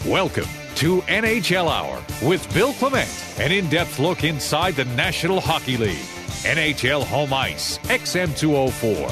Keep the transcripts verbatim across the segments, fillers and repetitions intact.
Welcome to N H L Hour with Bill Clement, an in-depth look inside the National Hockey League. N H L Home Ice, X M two oh four.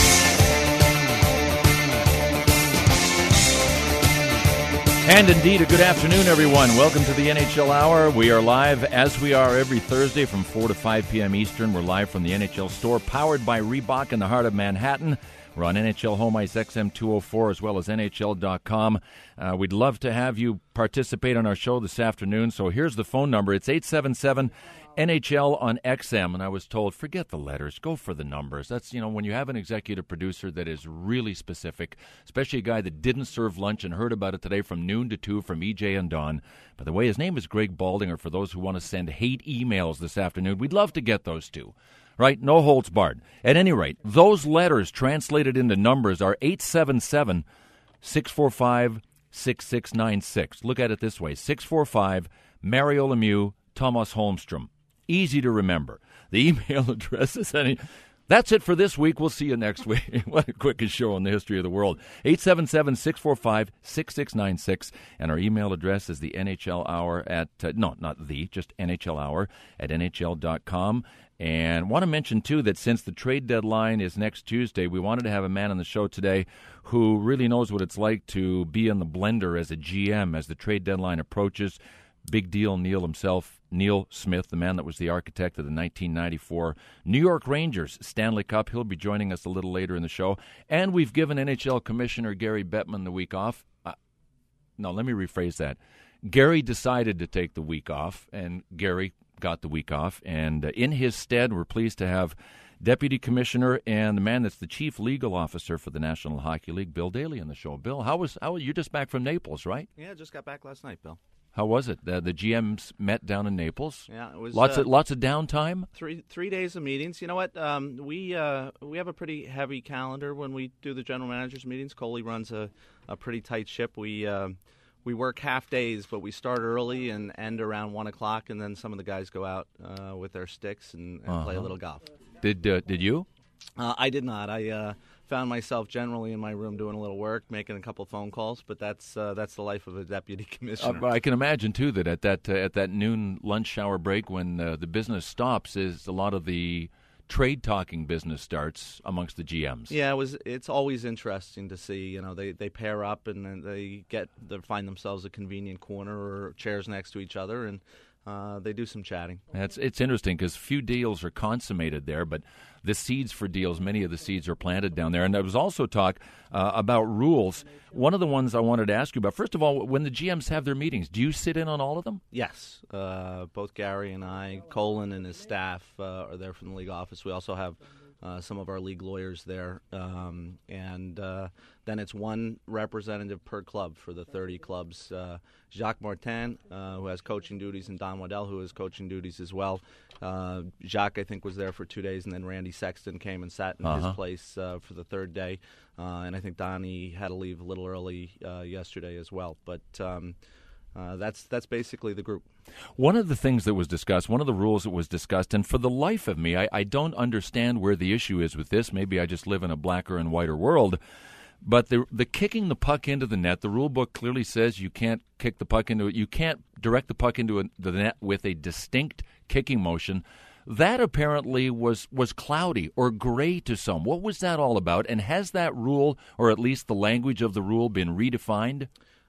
And indeed, a good afternoon, everyone. Welcome to the N H L Hour. We are live, as we are every Thursday from four to five p.m. Eastern. We're live from the N H L store, powered by Reebok in the heart of Manhattan. We're on N H L Home Ice X M two oh four as well as N H L dot com. Uh, we'd love to have you participate on our show this afternoon. So here's the phone number. It's eight seven seven N H L on X M. And I was told, forget the letters, go for the numbers. That's, you know, when you have an executive producer that is really specific, especially a guy that didn't serve lunch and heard about it today from noon to two from E J and Don. By the way, his name is Greg Baldinger. For those who want to send hate emails this afternoon, we'd love to get those too. Right? No holds barred. At any rate, those letters translated into numbers are eight seven seven, six four five, six six nine six. Look at it this way. six four five, Mario Lemieux, Thomas Holmstrom. Easy to remember. The email address is any... That's it for this week. We'll see you next week. What a quickest show in the history of the world. eight seven seven, six four five, six six nine six. And our email address is the N H L Hour at... Uh, no, not the, just N H L Hour at N H L dot com. And want to mention, too, that since the trade deadline is next Tuesday, we wanted to have a man on the show today who really knows what it's like to be in the blender as a G M as the trade deadline approaches. Big deal, Neil himself, Neil Smith, the man that was the architect of the nineteen ninety-four New York Rangers Stanley Cup. He'll be joining us a little later in the show. And we've given N H L Commissioner Gary Bettman the week off. Uh, no, let me rephrase that. Gary decided to take the week off, and Gary got the week off. And uh, in his stead, we're pleased to have Deputy Commissioner and the man that's the Chief Legal Officer for the National Hockey League, Bill Daly, on the show. Bill, how was how you just back from Naples, right? Yeah, just got back last night, Bill. How was it? The, the G Ms met down in Naples. Yeah, it was lots uh, of lots of downtime. Three three days of meetings. You know what? Um, we uh, we have a pretty heavy calendar when we do the general managers meetings. Coley runs a, a pretty tight ship. We uh, we work half days, but we start early and end around one o'clock, and then some of the guys go out uh, with their sticks and, and uh-huh. play a little golf. Did uh, did you? Uh, I did not. I uh, found myself generally in my room doing a little work, making a couple phone calls. But that's uh, that's the life of a deputy commissioner. Uh, I can imagine too that at that uh, at that noon lunch hour break, when uh, the business stops, is a lot of the trade talking business starts amongst the G Ms. Yeah, it was. It's always interesting to see. You know, they, they pair up and then they get they find themselves a convenient corner or chairs next to each other and. Uh, they do some chatting. It's, it's interesting because few deals are consummated there, but the seeds for deals, many of the seeds are planted down there. And there was also talk uh, about rules. One of the ones I wanted to ask you about, first of all, when the G Ms have their meetings, do you sit in on all of them? Yes. Uh, both Gary and I, Colin and his staff uh, are there from the league office. We also have Uh, some of our league lawyers there, um, and uh, then it's one representative per club for the thirty clubs. Uh, Jacques Martin, uh, who has coaching duties, and Don Waddell, who has coaching duties as well. Uh, Jacques, I think, was there for two days, and then Randy Sexton came and sat in uh-huh. his place uh, for the third day. Uh, and I think Donnie had to leave a little early uh, yesterday as well. But um, uh, that's that's basically the group. One of the things that was discussed, one of the rules that was discussed, and for the life of me, I, I don't understand where the issue is with this. Maybe I just live in a blacker and whiter world. But the the kicking the puck into the net, the rule book clearly says you can't kick the puck into it. You can't direct the puck into a, the net with a distinct kicking motion. That apparently was, was cloudy or gray to some. What was that all about? And has that rule, or at least the language of the rule, been redefined?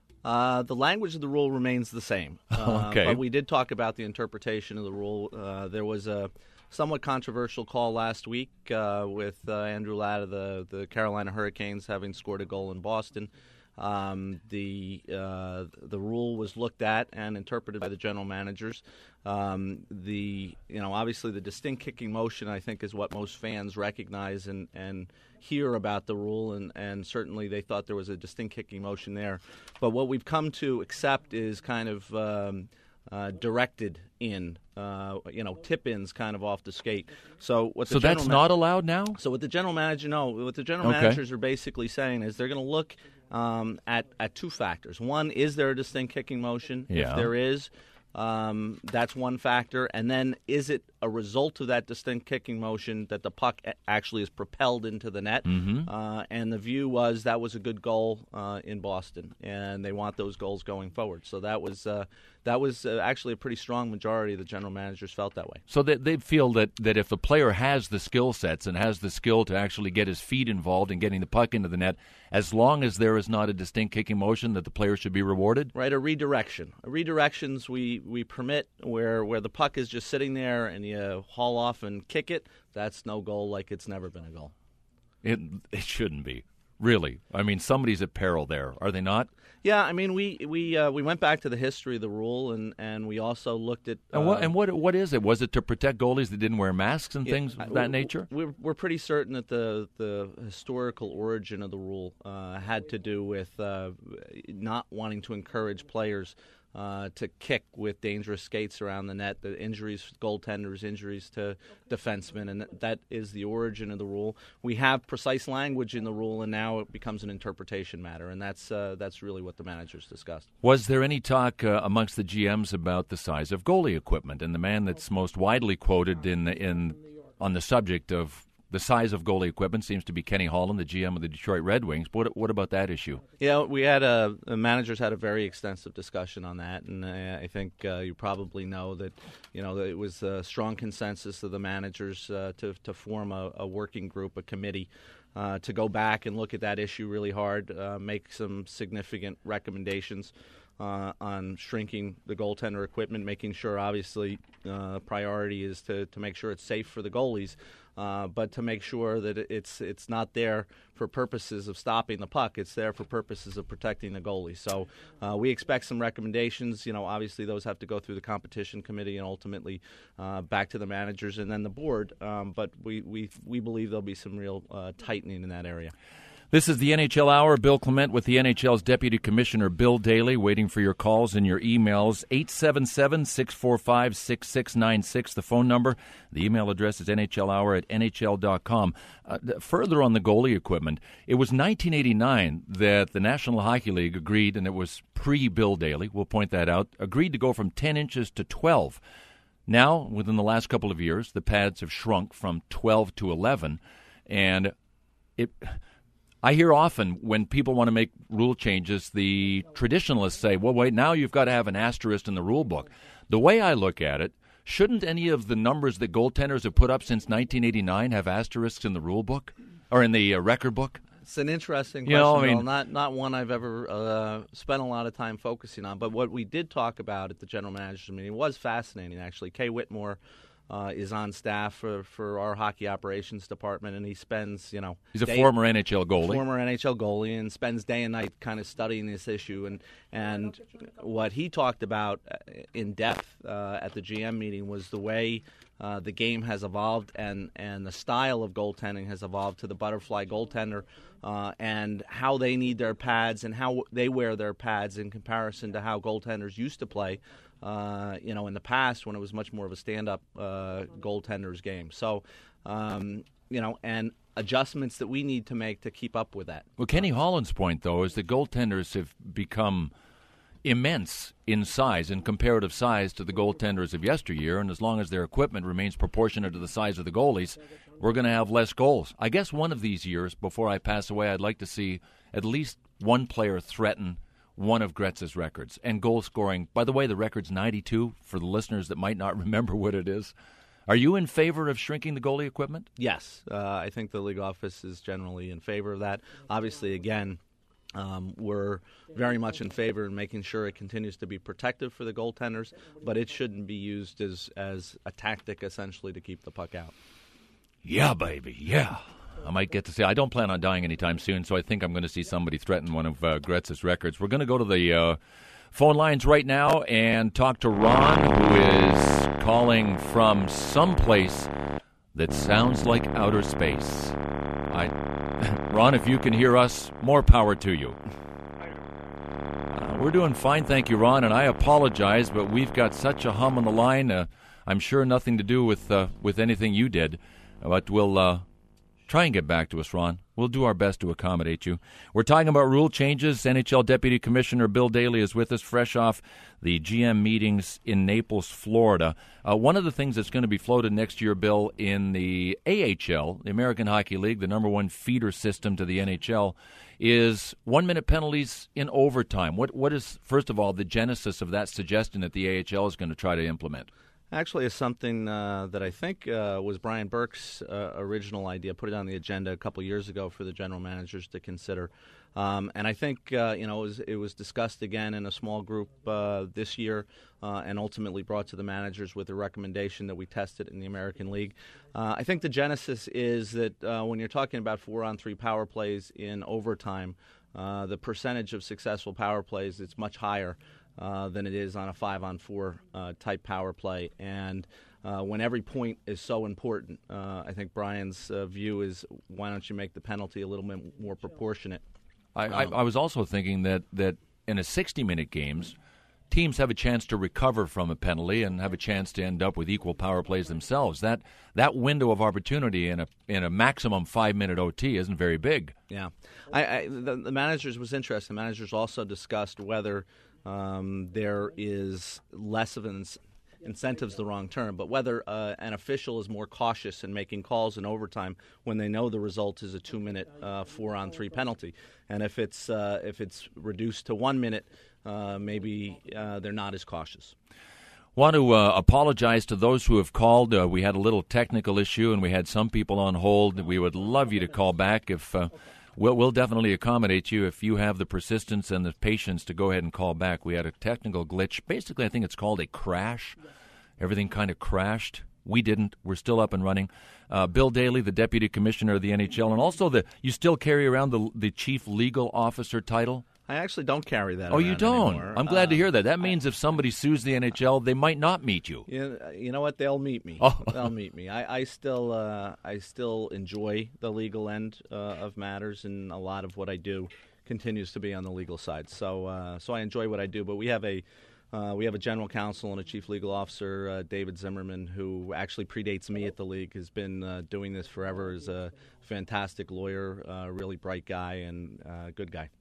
Uh, the language of the rule remains the same. Uh, okay. But we did talk about the interpretation of the rule. Uh, there was a somewhat controversial call last week uh, with uh, Andrew Ladd of the, the Carolina Hurricanes having scored a goal in Boston. Um, the uh, the rule was looked at and interpreted by the general managers. Um, the you know obviously the distinct kicking motion, I think, is what most fans recognize and, and hear about the rule, and, and certainly they thought there was a distinct kicking motion there. But what we've come to accept is kind of um, uh, directed in, uh, you know, tip-ins kind of off the skate. So what the so that's ma- not allowed now? So what the general manager, no, what the general okay. managers are basically saying is they're going to look um, at, at two factors. One, is there a distinct kicking motion? Yeah. If there is, Um, that's one factor. And then is it a result of that distinct kicking motion that the puck actually is propelled into the net? Mm-hmm. Uh, and the view was that was a good goal uh, in Boston, and they want those goals going forward. So that was uh, that was uh, actually a pretty strong majority of the general managers felt that way. So they, they feel that, that if the player has the skill sets and has the skill to actually get his feet involved in getting the puck into the net, as long as there is not a distinct kicking motion, that the player should be rewarded? Right, a redirection. A redirections we, we permit where, where the puck is just sitting there and you haul off and kick it. That's no goal, like it's never been a goal. It it shouldn't be. Really. I mean, somebody's at peril there, are they not? Yeah, I mean, we we uh, we went back to the history of the rule, and, and we also looked at uh, and what and what what is it? Was it to protect goalies that didn't wear masks and yeah, things of that nature? We're we're pretty certain that the the historical origin of the rule uh, had to do with uh, not wanting to encourage players Uh, to kick with dangerous skates around the net, the injuries to goaltenders, injuries to defensemen, and that is the origin of the rule. We have precise language in the rule, and now it becomes an interpretation matter, and that's uh, that's really what the managers discussed. Was there any talk uh, amongst the G Ms about the size of goalie equipment? And the man that's most widely quoted in in on the subject of the size of goalie equipment seems to be Kenny Holland, the G M of the Detroit Red Wings. What what about that issue? Yeah, we had a the managers had a very extensive discussion on that, and I, I think uh, you probably know that you know that it was a strong consensus of the managers uh, to to form a, a working group, a committee, uh, to go back and look at that issue really hard, uh, make some significant recommendations uh, on shrinking the goaltender equipment, making sure obviously uh, priority is to to make sure it's safe for the goalies. Uh, but to make sure that it's it's not there for purposes of stopping the puck, it's there for purposes of protecting the goalie. So uh, we expect some recommendations. You know, obviously those have to go through the competition committee and ultimately uh, back to the managers and then the board. Um, but we, we we believe there'll be some real uh, tightening in that area. This is the N H L Hour. Bill Clement with the N H L's Deputy Commissioner Bill Daly, waiting for your calls and your emails. eight seven seven, six four five, six six nine six, the phone number. The email address is N H L hour at N H L dot com. Uh, further on the goalie equipment, it was nineteen eighty-nine that the National Hockey League agreed, and it was pre-Bill Daly, we'll point that out, agreed to go from ten inches to twelve. Now, within the last couple of years, the pads have shrunk from twelve to eleven, and it... I hear often when people want to make rule changes, the traditionalists say, well, wait, now you've got to have an asterisk in the rule book. The way I look at it, shouldn't any of the numbers that goaltenders have put up since nineteen eighty-nine have asterisks in the rule book or in the uh, record book? It's an interesting you question, know, I mean, Bill. Not, not one I've ever uh, spent a lot of time focusing on. But what we did talk about at the general managers meeting was fascinating, actually. Kay Whitmore Uh, is on staff for, for our hockey operations department, and he spends, you know... He's a day, former N H L goalie. Former N H L goalie, and spends day and night kind of studying this issue. And and what he talked about in depth uh, at the G M meeting was the way uh, the game has evolved and, and the style of goaltending has evolved to the butterfly goaltender uh, and how they need their pads and how they wear their pads in comparison to how goaltenders used to play. Uh, you know, in the past when it was much more of a stand-up uh, goaltender's game. So, um, you know, and adjustments that we need to make to keep up with that. Well, Kenny Holland's point, though, is that goaltenders have become immense in size, in comparative size to the goaltenders of yesteryear, and as long as their equipment remains proportionate to the size of the goalies, we're going to have less goals. I guess one of these years, before I pass away, I'd like to see at least one player threaten one of Gretz's records. And goal scoring, by the way, the record's ninety-two for the listeners that might not remember what it is. Are you in favor of shrinking the goalie equipment? Yes. Uh, I think the league office is generally in favor of that. Obviously, again, um, we're very much in favor of making sure it continues to be protective for the goaltenders, but it shouldn't be used as, as a tactic, essentially, to keep the puck out. Yeah, baby, yeah. I might get to say, I don't plan on dying anytime soon, so I think I'm going to see somebody threaten one of uh, Gretz's records. We're going to go to the uh, phone lines right now and talk to Ron, who is calling from someplace that sounds like outer space. I, Ron, if you can hear us, more power to you. Uh, we're doing fine, thank you, Ron, and I apologize, but we've got such a hum on the line. Uh, I'm sure nothing to do with uh, with anything you did, but we'll... Uh, Try and get back to us, Ron. We'll do our best to accommodate you. We're talking about rule changes. N H L Deputy Commissioner Bill Daly is with us, fresh off the G M meetings in Naples, Florida. Uh, one of the things that's going to be floated next year, Bill, in the A H L, the American Hockey League, the number one feeder system to the N H L, is one-minute penalties in overtime. What What is, first of all, the genesis of that suggestion that the A H L is going to try to implement? Actually, is something uh, that I think uh, was Brian Burke's uh, original idea. Put it on the agenda a couple years ago for the general managers to consider, um, and I think uh, you know it was, it was discussed again in a small group uh, this year, uh, and ultimately brought to the managers with a recommendation that we test it in the American League. Uh, I think the genesis is that uh, when you're talking about four-on-three power plays in overtime, uh, the percentage of successful power plays is much higher Uh, than it is on a five-on-four uh, type power play. And uh, when every point is so important, uh, I think Brian's uh, view is, why don't you make the penalty a little bit more proportionate? I, um, I, I was also thinking that, that in a sixty-minute games, teams have a chance to recover from a penalty and have a chance to end up with equal power plays themselves. That that window of opportunity in a in a maximum five-minute O T isn't very big. Yeah. I, I, the, the managers was interested. The managers also discussed whether Um, there is less of an incentive's the wrong term, but whether uh, an official is more cautious in making calls in overtime when they know the result is a two-minute uh, four-on-three penalty, and if it's uh, if it's reduced to one minute, uh, maybe uh, they're not as cautious. Want to uh, apologize to those who have called. Uh, we had a little technical issue, and we had some people on hold. We would love you to call back if. Uh, We'll, we'll definitely accommodate you if you have the persistence and the patience to go ahead and call back. We had a technical glitch. Basically, I think it's called a crash. Everything kind of crashed. We didn't. We're still up and running. Uh, Bill Daly, the Deputy Commissioner of the N H L, and also the you still carry around the the Chief Legal Officer title? I actually don't carry that Oh, around you don't? anymore. I'm glad uh, to hear that. That means I, if somebody sues the N H L, they might not meet you. You, you know what? They'll meet me. Oh. They'll meet me. I, I still uh, I still enjoy the legal end uh, of matters, and a lot of what I do continues to be on the legal side. So uh, so I enjoy what I do. But we have a uh, we have a general counsel and a chief legal officer, uh, David Zimmerman, who actually predates me at the league. Has been uh, doing this forever. Is a fantastic lawyer, uh, really bright guy, and uh, good guy.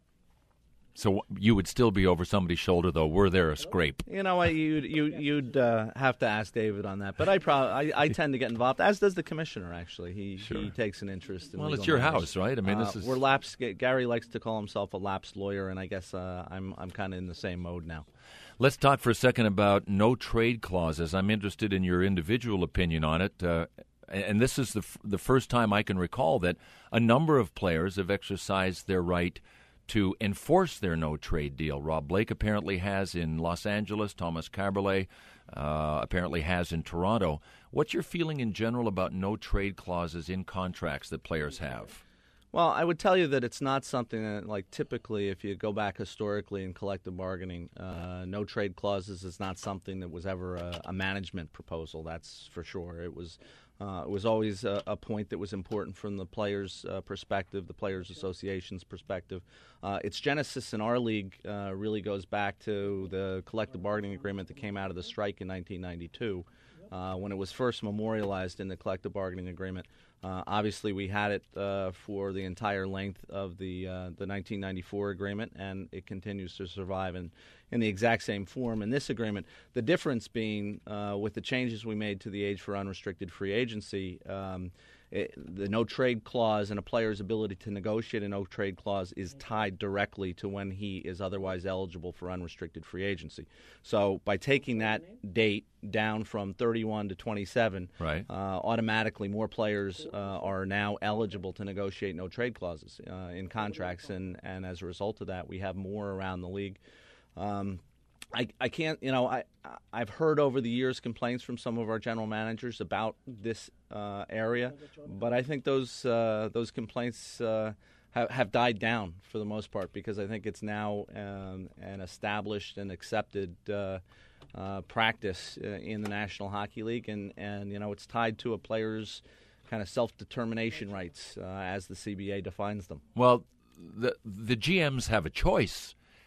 So you would still be over somebody's shoulder, though, were there a scrape? You know, I, you'd you, you'd uh, have to ask David on that. But I probably I, I tend to get involved, as does the commissioner. Actually, he Sure. he takes an interest in. Well, legal it's your matters. house, right? I mean, Uh, this is we're lapsed. Gary likes to call himself a lapsed lawyer, and I guess uh, I'm I'm kind of in the same mode now. Let's talk for a second about no trade clauses. I'm interested in your individual opinion on it. Uh, and this is the f- the first time I can recall that a number of players have exercised their right to enforce their no-trade deal. Rob Blake apparently has in Los Angeles. Thomas Kaberle uh, apparently has in Toronto. What's your feeling in general about no-trade clauses in contracts that players have? Well, I would tell you that it's not something that, like, typically, if you go back historically in collective bargaining, uh, no trade clauses is not something that was ever a, a management proposal. That's for sure. It was uh, it was always a, a point that was important from the players' uh, perspective, the Players Association's perspective. Uh, its genesis in our league uh, really goes back to the collective bargaining agreement that came out of the strike in nineteen ninety-two. Uh, when it was first memorialized in the collective bargaining agreement. Uh, obviously, we had it uh, for the entire length of the uh, the nineteen ninety-four agreement, and it continues to survive in, in the exact same form in this agreement. The difference being, uh, with the changes we made to the age for unrestricted free agency, um, it, the no-trade clause and a player's ability to negotiate a no-trade clause is tied directly to when he is otherwise eligible for unrestricted free agency. So by taking that date down from thirty-one to twenty-seven, right. uh, automatically more players uh, are now eligible to negotiate no-trade clauses uh, in contracts, and, and as a result of that, we have more around the league. Um, I, I can't, you know, I, I've heard over the years complaints from some of our general managers about this uh, area, but I think those uh, those complaints uh, have, have died down for the most part, because I think it's now um, an established and accepted uh, uh, practice uh, in the National Hockey League, and, and, you know, it's tied to a player's kind of self-determination rights uh, as the C B A defines them. Well, the the G Ms have a choice.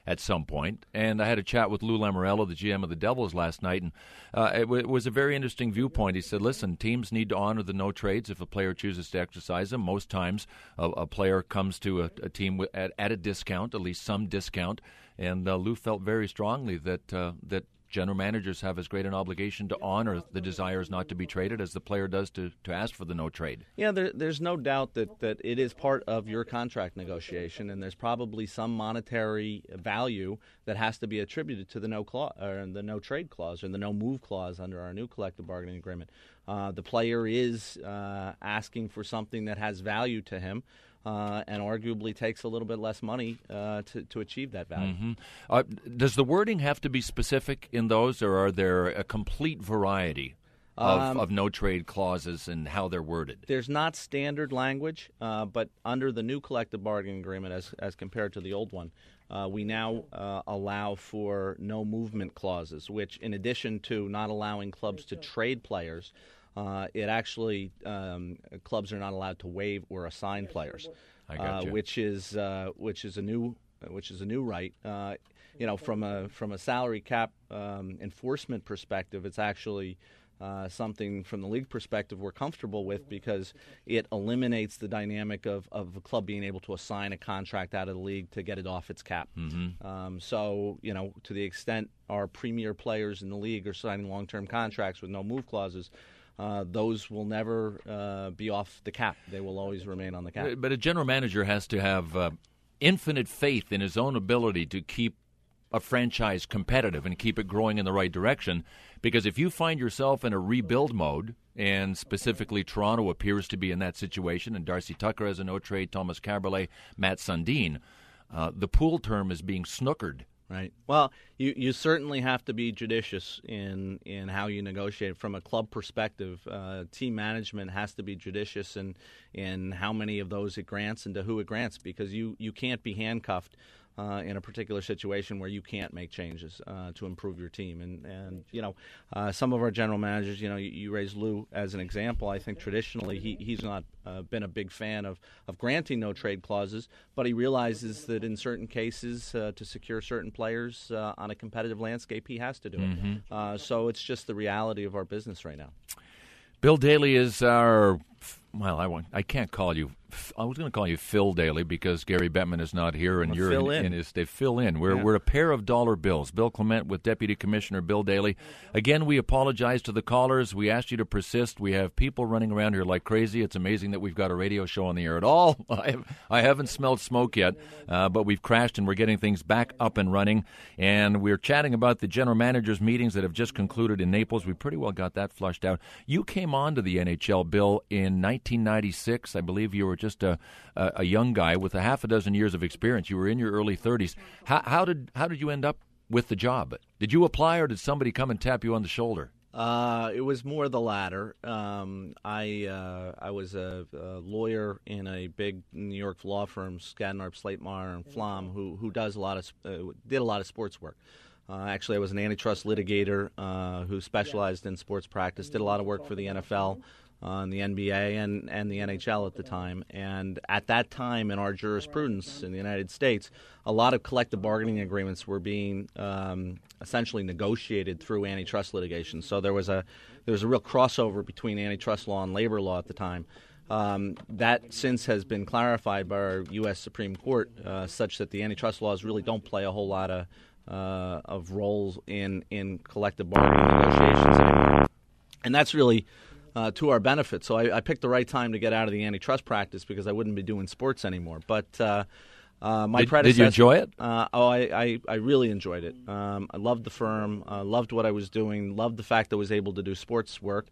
at some point. And I had a chat with Lou Lamoriello, the G M of the Devils, last night, and uh, it, w- it was a very interesting viewpoint. He said, listen, teams need to honor the no trades if a player chooses to exercise them. Most times a, a player comes to a, a team with, at, at a discount, at least some discount, and uh, Lou felt very strongly that uh, that general managers have as great an obligation to honor the desires not to be traded as the player does to, to ask for the no trade. Yeah, there, there's no doubt that, that it is part of your contract negotiation, and there's probably some monetary value that has to be attributed to the no clause, or the no trade clause, or the no move clause under our new collective bargaining agreement. Uh, the player is uh, asking for something that has value to him. Uh, and arguably takes a little bit less money uh, to, to achieve that value. Mm-hmm. Uh, does the wording have to be specific in those, or are there a complete variety of, um, of no-trade clauses and how they're worded? There's not standard language, uh, but under the new collective bargaining agreement as, as compared to the old one, uh, we now uh, allow for no movement clauses, which in addition to not allowing clubs to trade players, Uh, it actually, um, clubs are not allowed to waive or assign players, I got uh, you. which is uh, which is a new which is a new right. Uh, you know, from a from a salary cap um, enforcement perspective, it's actually uh, something from the league perspective we're comfortable with because it eliminates the dynamic of, of a club being able to assign a contract out of the league to get it off its cap. Mm-hmm. Um, so, you know, to the extent our premier players in the league are signing long-term contracts with no move clauses, Uh, those will never uh, be off the cap. They will always remain on the cap. But a general manager has to have uh, infinite faith in his own ability to keep a franchise competitive and keep it growing in the right direction. Because if you find yourself in a rebuild mode, and specifically Toronto appears to be in that situation, and Darcy Tucker has a no-trade, Thomas Kaberle, Matt Sundin, uh, the pool term is being snookered. Right. Well, you, you certainly have to be judicious in, in how you negotiate. From a club perspective, uh, team management has to be judicious in, in how many of those it grants and to who it grants, because you, you can't be handcuffed uh, in a particular situation where you can't make changes uh, to improve your team. And, and you know, uh, some of our general managers, you know, you, you raise Lou as an example. I think traditionally he, he's not uh, been a big fan of, of granting no trade clauses, but he realizes that in certain cases uh, to secure certain players uh, on a competitive landscape, he has to do Mm-hmm. it. Uh, so it's just the reality of our business right now. Bill Daly is our, well, I want, I can't call you, I was going to call you Phil Daly because Gary Bettman is not here and Well, you're fill in, in. in his, they fill in. We're, Yeah. we're a pair of dollar bills. Bill Clement with Deputy Commissioner Bill Daly. Again, we apologize to the callers. We asked you to persist. We have people running around here like crazy. It's amazing that we've got a radio show on the air at all. I, have, I haven't smelled smoke yet, uh, but we've crashed and we're getting things back up and running. And we're chatting about the general managers meetings that have just concluded in Naples. We pretty well got that flushed out. You came on to the N H L, Bill, in nineteen ninety-six. I believe you were just a, a, a young guy with a half a dozen years of experience. You were in your early thirties. How, how did how did you end up with the job? Did you apply, or did somebody come and tap you on the shoulder? Uh, it was more the latter. Um, I uh, I was a, a lawyer in a big New York law firm, Skadden, Slate, Meagher and Flom, who who does a lot of uh, did a lot of sports work. Uh, actually, I was an antitrust litigator uh, who specialized in sports practice. Did a lot of work for the N F L. On the N B A and, and the N H L at the time. And at that time in our jurisprudence in the United States, a lot of collective bargaining agreements were being um, essentially negotiated through antitrust litigation. So there was a there was a real crossover between antitrust law and labor law at the time. Um, that since has been clarified by our U S Supreme Court, uh, such that the antitrust laws really don't play a whole lot of uh, of roles in, in collective bargaining negotiations anymore. And that's really Uh, to our benefit. So I, I picked the right time to get out of the antitrust practice because I wouldn't be doing sports anymore. But uh, uh, my did, predecessor... Did you enjoy it? Uh, oh, I, I, I really enjoyed it. Um, I loved the firm, uh, loved what I was doing, loved the fact that I was able to do sports work.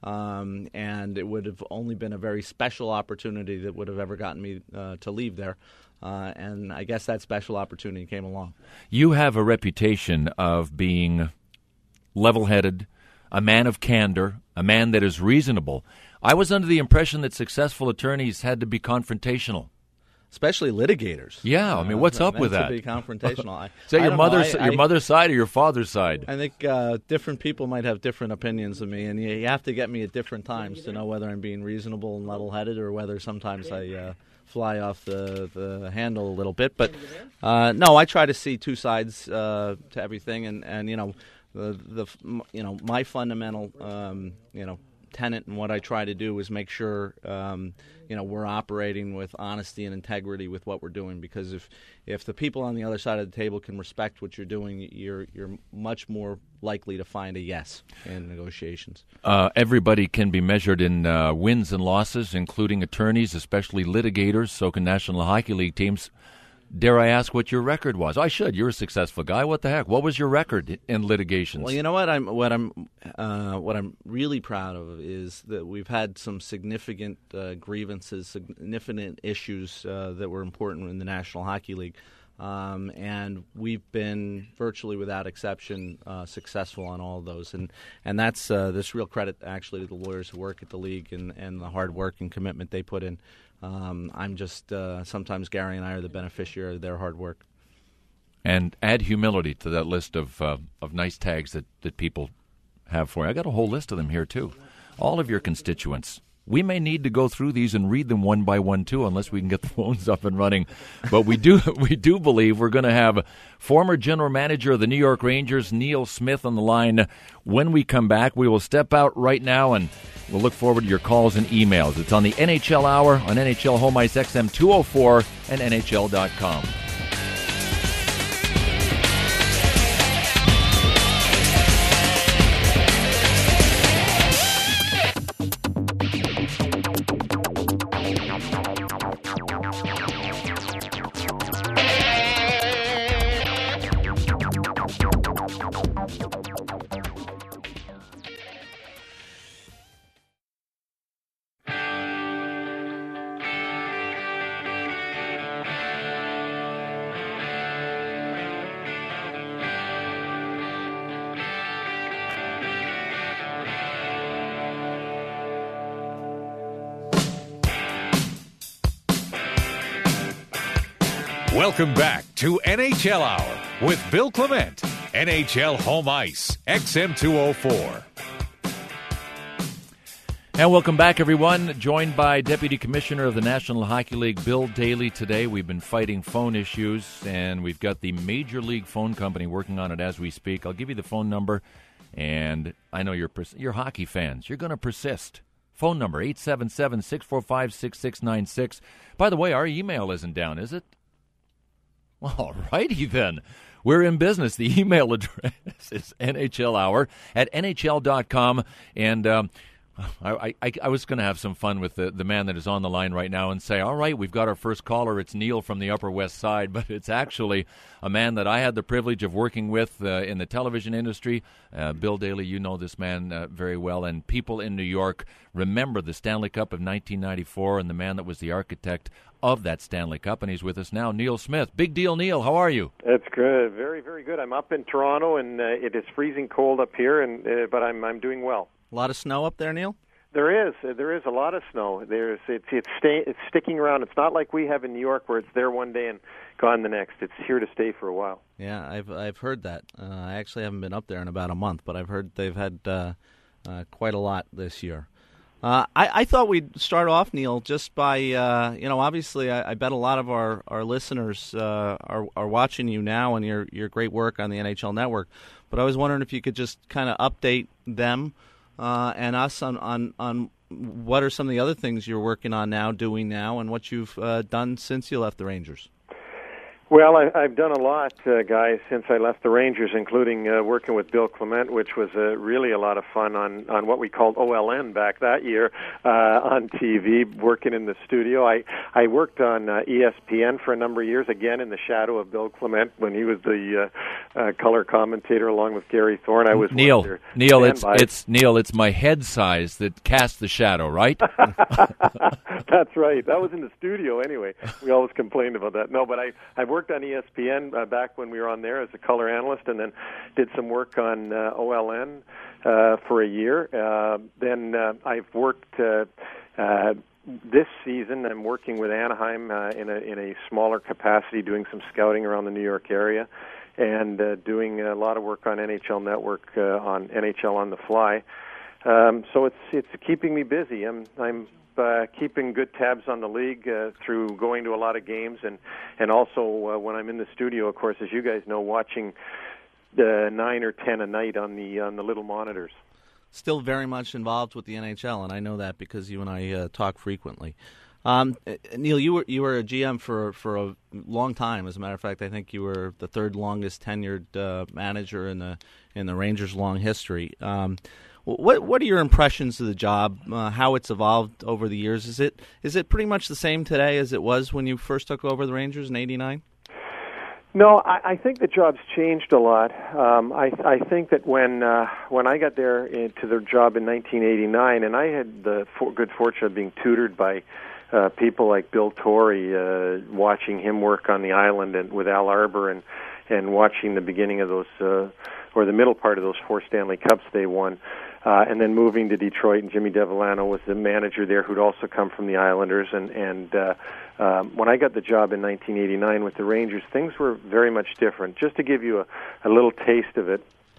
Um, and it would have only been a very special opportunity that would have ever gotten me uh, to leave there. Uh, and I guess that special opportunity came along. You have a reputation of being level-headed, a man of candor, a man that is reasonable. I was under the impression that successful attorneys had to be confrontational. especially litigators. Yeah, I mean, what's uh, up with that? To be confrontational. I, Is that I your don't mother's know. I, your I, mother's side or your father's side? I think uh, different people might have different opinions of me, and you, you have to get me at different times to know whether I'm being reasonable and level-headed or whether sometimes I uh, fly off the, the handle a little bit. But uh, no, I try to see two sides uh, to everything, and, and you know, the the you know my fundamental um, you know. tenet and what I try to do is make sure um, you know we're operating with honesty and integrity with what we're doing, because if if the people on the other side of the table can respect what you're doing, you're you're much more likely to find a yes in negotiations. Uh, everybody can be measured in uh, wins and losses, including attorneys, especially litigators. So can National Hockey League teams. Dare I ask what your record was? I should. You're a successful guy. What the heck? What was your record in litigations? Well, you know what I'm what I'm uh, what I'm really proud of is that we've had some significant uh, grievances, significant issues uh, that were important in the National Hockey League, um, and we've been virtually without exception uh, successful on all of those. And and that's uh, this real credit actually to the lawyers who work at the league and, and the hard work and commitment they put in. Um, I'm just, uh, sometimes Gary and I are the beneficiary of their hard work. And add humility to that list of uh, of nice tags that, that people have for you. I got a whole list of them here, too. All of your constituents. We may need to go through these and read them one by one, too, unless we can get the phones up and running. But we do we do believe we're going to have former general manager of the New York Rangers, Neil Smith, on the line. When we come back, we will step out right now, and we'll look forward to your calls and emails. It's on the N H L Hour on N H L Home Ice X M two oh four and N H L dot com. Welcome back to N H L Hour with Bill Clement, N H L Home Ice, X M two oh four. And welcome back, everyone. Joined by Deputy Commissioner of the National Hockey League, Bill Daly, today. We've been fighting phone issues, and we've got the Major League Phone Company working on it as we speak. I'll give you the phone number, and I know you're pers- you're hockey fans. You're going to persist. Phone number, eight seven seven, six four five, six six nine six. By the way, our email isn't down, is it? Well, all righty then. We're in business. The email address is N H L Hour at N H L dot com. And um, I, I, I was going to have some fun with the, the man that is on the line right now and say, all right, we've got our first caller. It's Neil from the Upper West Side. But it's actually a man that I had the privilege of working with uh, in the television industry. Uh, Bill Daly, you know this man uh, very well. And people in New York remember the Stanley Cup of nineteen ninety-four and the man that was the architect of that Stanley Cup, and he's with us now, Neil Smith. Big deal, Neil. How are you? That's good. Very, very good. I'm up in Toronto, and uh, it is freezing cold up here, and uh, but I'm I'm doing well. A lot of snow up there, Neil? There is. Uh, there is a lot of snow. There's it's it's stay, it's sticking around. It's not like we have in New York where it's there one day and gone the next. It's here to stay for a while. Yeah, I've I've heard that. Uh, I actually haven't been up there in about a month, but I've heard they've had uh, uh, quite a lot this year. Uh, I, I thought we'd start off, Neil, just by, uh, you know, obviously I, I bet a lot of our, our listeners uh, are, are watching you now and your, your great work on the N H L Network. But I was wondering if you could just kind of update them uh, and us on, on, on what are some of the other things you're working on now, doing now, and what you've uh, done since you left the Rangers. Well, I, I've done a lot, uh, guys, since I left the Rangers, including uh, working with Bill Clement, which was uh, really a lot of fun on, on what we called O L N back that year uh, on T V, working in the studio. I, I worked on uh, E S P N for a number of years, again in the shadow of Bill Clement when he was the uh, uh, color commentator along with Gary Thorne. I was Neil. Neil, it's it's Neil. It's my head size that casts the shadow, right? That's right. That was in the studio anyway. We always complained about that. No, but I I've worked on E S P N uh, back when we were on there as a color analyst, and then did some work on uh, O L N uh, for a year. Uh, then uh, I've worked uh, uh, this season, I'm working with Anaheim uh, in a in a smaller capacity, doing some scouting around the New York area, and uh, doing a lot of work on N H L Network uh, on N H L on the fly. Um, so it's it's keeping me busy. I'm I'm uh, keeping good tabs on the league uh, through going to a lot of games, and and also uh, when I'm in the studio, of course, as you guys know, watching the nine or ten a night on the on the little monitors. Still very much involved with the N H L, and I know that because you and I uh, talk frequently. Um, Neil, you were you were a G M for for a long time. As a matter of fact, I think you were the third longest tenured uh, manager in the in the Rangers' long history. Um, what what are your impressions of the job? Uh, how it's evolved over the years? Is it is it pretty much the same today as it was when you first took over the Rangers in eighty-nine? No, I, I think the job's changed a lot. Um, I, I think that when uh, when I got there into the job in nineteen eighty-nine, and I had the for, good fortune of being tutored by uh, people like Bill Torrey, uh, watching him work on the island and with Al Arbor, and and watching the beginning of those uh, or the middle part of those four Stanley Cups they won. Uh, and then moving to Detroit, and Jimmy Devellano was the manager there, who'd also come from the Islanders. And, and uh, um, when I got the job in nineteen eighty-nine with the Rangers, things were very much different. Just to give you a, a little taste of it,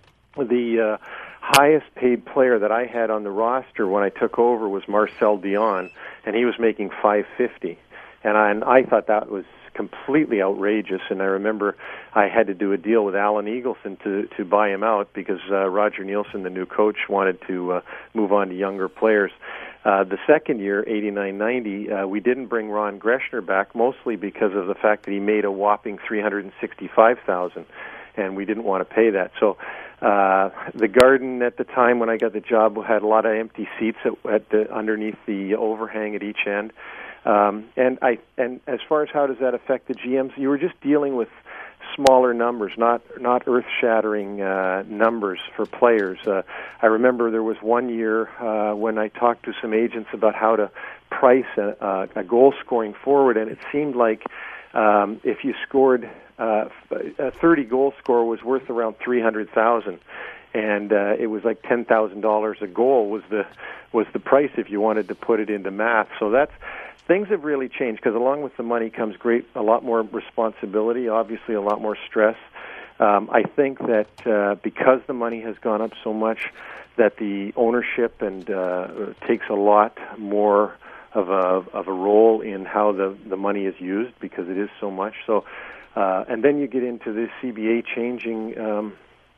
the uh, highest paid player that I had on the roster when I took over was Marcel Dion, and he was making five fifty. And I, and I thought that was completely outrageous, and I remember I had to do a deal with Alan Eagleson to to buy him out because uh, Roger Nielsen, the new coach, wanted to uh, move on to younger players. Uh, the second year, eighty-nine ninety, uh, we didn't bring Ron Greschner back, mostly because of the fact that he made a whopping three hundred sixty-five thousand dollars, and we didn't want to pay that. So uh, the Garden at the time when I got the job had a lot of empty seats at, at the, underneath the overhang at each end. Um, and I and as far as how does that affect the G Ms, you were just dealing with smaller numbers, not not earth-shattering uh, numbers for players. Uh, I remember there was one year uh, when I talked to some agents about how to price a, a goal-scoring forward, and it seemed like um, if you scored uh, a thirty goal score was worth around three hundred thousand, and uh, it was like ten thousand dollars a goal was the was the price if you wanted to put it into math. So that's things have really changed because along with the money comes great a lot more responsibility, obviously a lot more stress. Um, I think that uh, because the money has gone up so much, that the ownership and uh, takes a lot more of a of a role in how the the money is used because it is so much. So, uh, and then you get into this C B A changing. Um,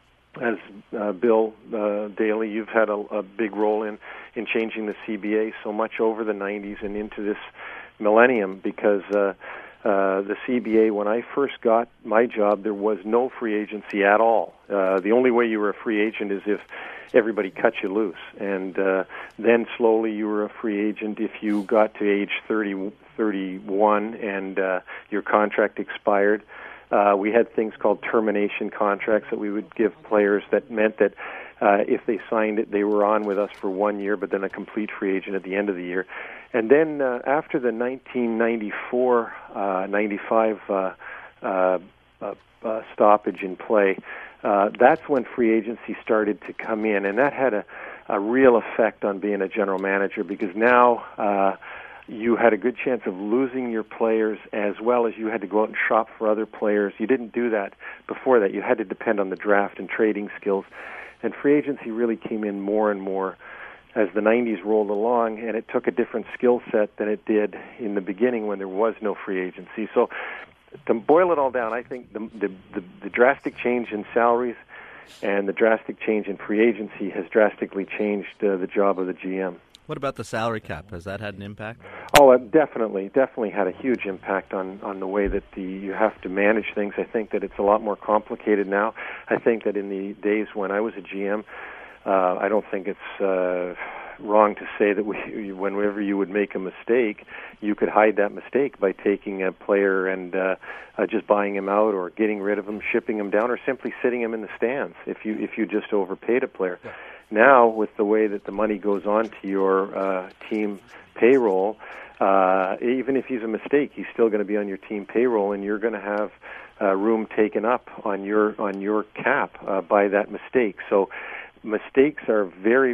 As uh, Bill uh, Daly, you've had a, a big role in, in changing the C B A so much over the nineties and into this millennium because uh, uh, the C B A, when I first got my job, there was no free agency at all. Uh, the only way you were a free agent is if everybody cut you loose. And uh, then slowly you were a free agent if you got to age thirty, thirty-one and uh, your contract expired. Uh, we had things called termination contracts that we would give players that meant that uh, if they signed it, they were on with us for one year, but then a complete free agent at the end of the year. And then uh, after the nineteen ninety-four ninety-five uh, uh, uh, uh, stoppage in play, uh, that's when free agency started to come in, and that had a, a real effect on being a general manager because now uh, you had a good chance of losing your players as well as you had to go out and shop for other players. You didn't do that before that. You had to depend on the draft and trading skills. And free agency really came in more and more as the nineties rolled along, and it took a different skill set than it did in the beginning when there was no free agency. So to boil it all down, I think the the, the, the drastic change in salaries and the drastic change in free agency has drastically changed uh, the job of the G M. What about the salary cap? Has that had an impact? Oh, it definitely, definitely had a huge impact on, on the way that the you have to manage things. I think that it's a lot more complicated now. I think that in the days when I was a G M, uh, I don't think it's uh, wrong to say that we, whenever you would make a mistake, you could hide that mistake by taking a player and uh, uh, just buying him out or getting rid of him, shipping him down, or simply sitting him in the stands if you if you just overpaid a player. Yeah. Now, with the way that the money goes on to your uh, team payroll, uh, even if he's a mistake, he's still going to be on your team payroll, and you're going to have uh, room taken up on your on your cap uh, by that mistake. So, mistakes are very,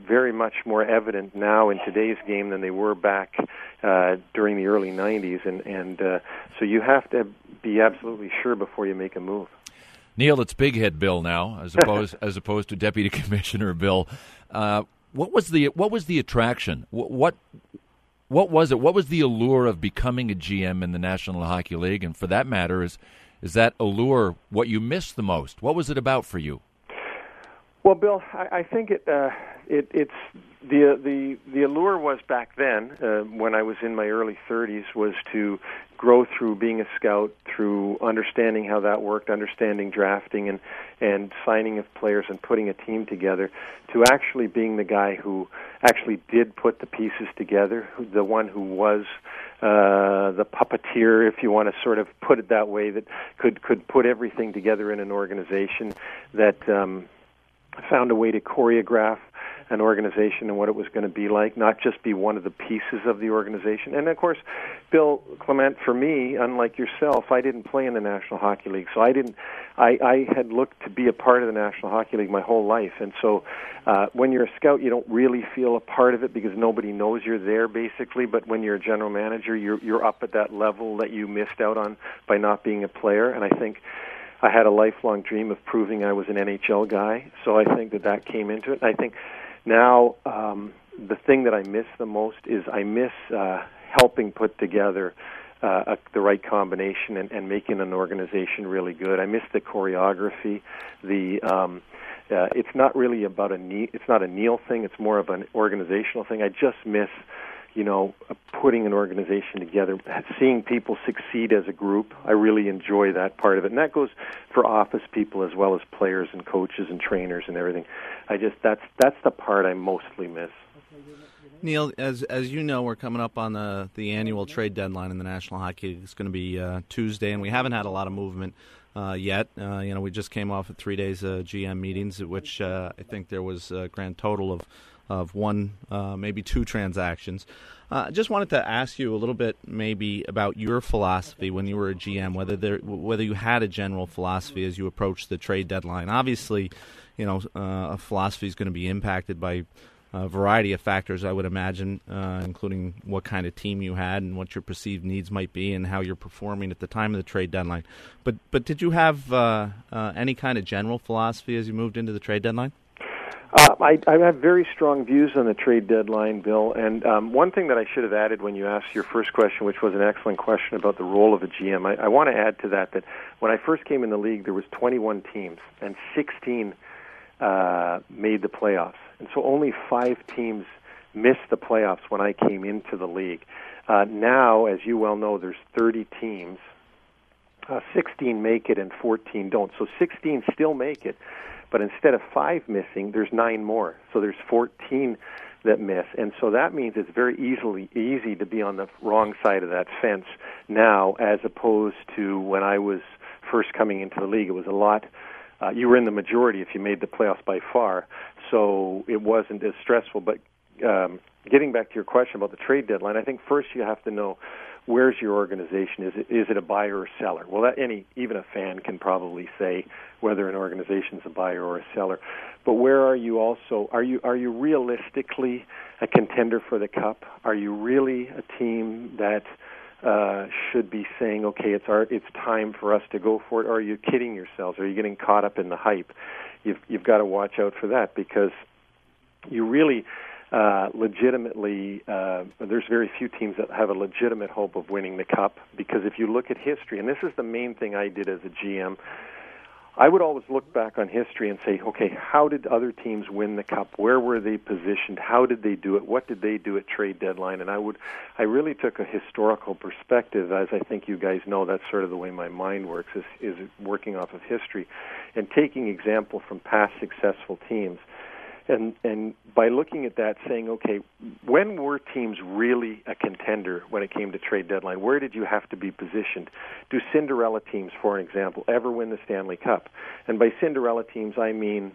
very much more evident now in today's game than they were back uh, during the early nineties, and and uh, so you have to be absolutely sure before you make a move. Neil, it's Big Head Bill now, as opposed as opposed to Deputy Commissioner Bill. Uh, what was the what was the attraction? What, what what was it? What was the allure of becoming a G M in the National Hockey League? And for that matter, is is that allure what you missed the most? What was it about for you? Well, Bill, I, I think it, uh, it it's the the the allure was back then uh, when I was in my early thirties was to grow through being a scout, through understanding how that worked, understanding drafting and and signing of players and putting a team together, to actually being the guy who actually did put the pieces together, who, the one who was uh, the puppeteer, if you want to sort of put it that way, that could could put everything together in an organization that. Um, found a way to choreograph an organization and what it was going to be like, not just be one of the pieces of the organization. And, of course, Bill Clement, for me, unlike yourself, I didn't play in the National Hockey League, so I didn't. I, I had looked to be a part of the National Hockey League my whole life, and so uh, when you're a scout, you don't really feel a part of it because nobody knows you're there, basically, but when you're a general manager, you're, you're up at that level that you missed out on by not being a player, and I think I had a lifelong dream of proving I was an N H L guy, so I think that that came into it. I think now um, the thing that I miss the most is I miss uh, helping put together uh, a, the right combination and, and making an organization really good. I miss the choreography. The um, uh, it's not really about a ne- it's not a Neil thing. It's more of an organizational thing. I just miss. You know, putting an organization together, seeing people succeed as a group. I really enjoy that part of it. And that goes for office people as well as players and coaches and trainers and everything. I just, that's that's the part I mostly miss. Neil, as as you know, we're coming up on the, the annual trade deadline in the National Hockey League. It's going to be uh, Tuesday, and we haven't had a lot of movement uh, yet. Uh, you know, we just came off of three days of G M meetings, at which uh, I think there was a grand total of of one, uh, maybe two transactions. I uh, just wanted to ask you a little bit maybe about your philosophy when you were a G M, whether there, whether you had a general philosophy as you approached the trade deadline. Obviously, you know, uh, a philosophy is going to be impacted by a variety of factors, I would imagine, uh, including what kind of team you had and what your perceived needs might be and how you're performing at the time of the trade deadline. But, but did you have uh, uh, any kind of general philosophy as you moved into the trade deadline? Uh, I, I have very strong views on the trade deadline, Bill. And um, one thing that I should have added when you asked your first question, which was an excellent question about the role of a G M, I, I want to add to that that when I first came in the league, there was twenty-one teams, and sixteen uh, made the playoffs. And so only five teams missed the playoffs when I came into the league. Uh, now, as you well know, there's thirty teams. Uh, sixteen make it and fourteen don't. So sixteen still make it. But instead of five missing, there's nine more. So there's fourteen that miss. And so that means it's very easily easy to be on the wrong side of that fence now, as opposed to when I was first coming into the league. It was a lot. Uh, you were in the majority if you made the playoffs by far. So it wasn't as stressful. But um, getting back to your question about the trade deadline, I think first you have to know, where's your organization? Is it is it a buyer or seller? Well, that any even a fan can probably say whether an organization is a buyer or a seller. But where are you also? Are you are you realistically a contender for the cup? Are you really a team that uh, should be saying, okay, it's our it's time for us to go for it? Or are you kidding yourselves? Are you getting caught up in the hype? You've you've got to watch out for that, because you really. Uh, legitimately, uh, there's very few teams that have a legitimate hope of winning the cup, because if you look at history, and this is the main thing I did as a G M, I would always look back on history and say, okay, how did other teams win the cup? Where were they positioned? How did they do it? What did they do at trade deadline? And I would, I really took a historical perspective, as I think you guys know. That's sort of the way my mind works, is, is working off of history and taking example from past successful teams. And and by looking at that, saying, okay, when were teams really a contender when it came to trade deadline? Where did you have to be positioned? Do Cinderella teams, for an example, ever win the Stanley Cup? And by Cinderella teams, I mean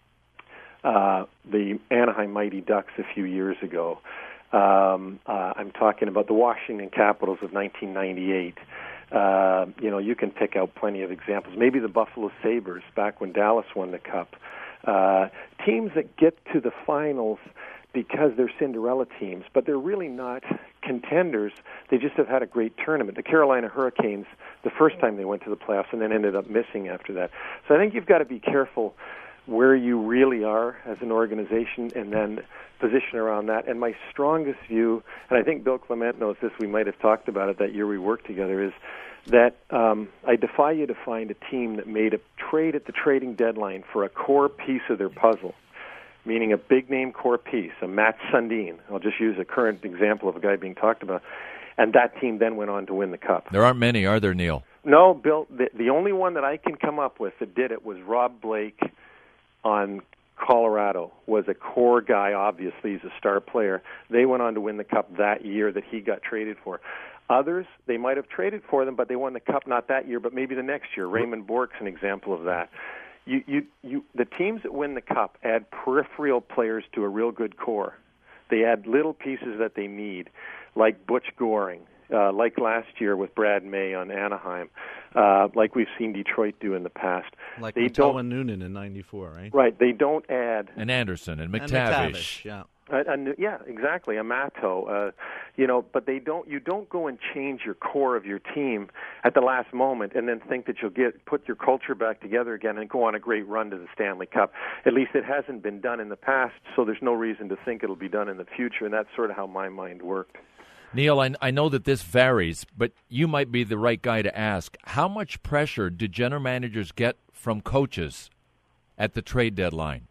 uh, the Anaheim Mighty Ducks a few years ago. Um, uh, I'm talking about the Washington Capitals of nineteen ninety-eight. Uh, you know, you can pick out plenty of examples. Maybe the Buffalo Sabres back when Dallas won the Cup. Uh, teams that get to the finals because they're Cinderella teams, but they're really not contenders. They just have had a great tournament. The Carolina Hurricanes, the first time they went to the playoffs and then ended up missing after that. So I think you've got to be careful where you really are as an organization and then position around that. And my strongest view, and I think Bill Clement knows this, we might have talked about it that year we worked together, is that um, I defy you to find a team that made a trade at the trading deadline for a core piece of their puzzle, meaning a big-name core piece, a Matt Sundin. I'll just use a current example of a guy being talked about. And that team then went on to win the Cup. There aren't many, are there, Neil? No, Bill, the, the only one that I can come up with that did it was Rob Blake on Colorado, was a core guy. Obviously, he's a star player. They went on to win the Cup that year that he got traded for. Others, they might have traded for them, but they won the Cup not that year, but maybe the next year. Raymond Bourque's an example of that. You, you, you, the teams that win the Cup add peripheral players to a real good core. They add little pieces that they need, like Butch Goring, uh, like last year with Brad May on Anaheim, uh, like we've seen Detroit do in the past. Like they Matteau and Noonan in ninety-four, right? Right. They don't add. And Anderson and McTavish. And McTavish, yeah. Uh, and, yeah, exactly. A Matto, uh, you know, but they don't. You don't go and change your core of your team at the last moment, and then think that you'll get put your culture back together again and go on a great run to the Stanley Cup. At least it hasn't been done in the past, so there's no reason to think it'll be done in the future. And that's sort of how my mind worked. Neil, I, I know that this varies, but you might be the right guy to ask. How much pressure do general managers get from coaches at the trade deadline?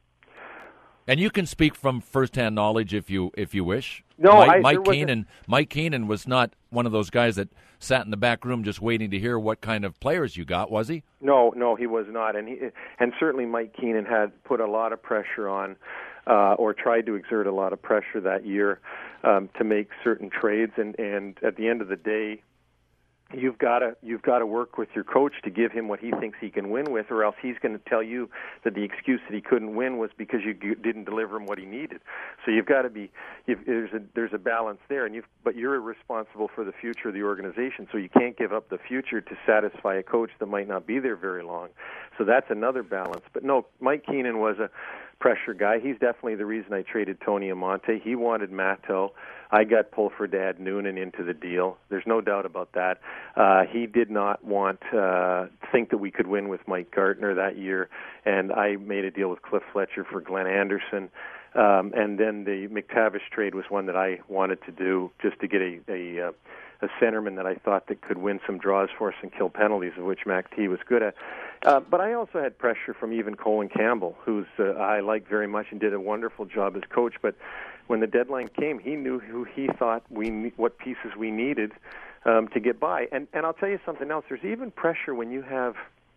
And you can speak from firsthand knowledge if you if you wish. No, Mike, I, Mike Keenan. Mike Keenan was not one of those guys that sat in the back room just waiting to hear what kind of players you got, was he? No, no, he was not, and he and certainly Mike Keenan had put a lot of pressure on, uh, or tried to exert a lot of pressure that year um, to make certain trades, and, and at the end of the day, You've got to you've got to work with your coach to give him what he thinks he can win with, or else he's going to tell you that the excuse that he couldn't win was because you didn't deliver him what he needed. So you've got to be you've, there's a there's a balance there, and you but you're responsible for the future of the organization, so you can't give up the future to satisfy a coach that might not be there very long. So that's another balance. But no, Mike Keenan was a pressure guy. He's definitely the reason I traded Tony Amonte. He wanted Matto. I got Pulfordad Noonan into the deal. There's no doubt about that. Uh, he did not want uh, think that we could win with Mike Gartner that year, and I made a deal with Cliff Fletcher for Glenn Anderson. Um, and then the McTavish trade was one that I wanted to do just to get a a, uh, a centerman that I thought that could win some draws for us and kill penalties, of which Mac T was good at. Uh, but I also had pressure from even Colin Campbell, who's uh, I like very much and did a wonderful job as coach. But when the deadline came, he knew who he thought we what pieces we needed um, to get by. And and I'll tell you something else. There's even pressure when you have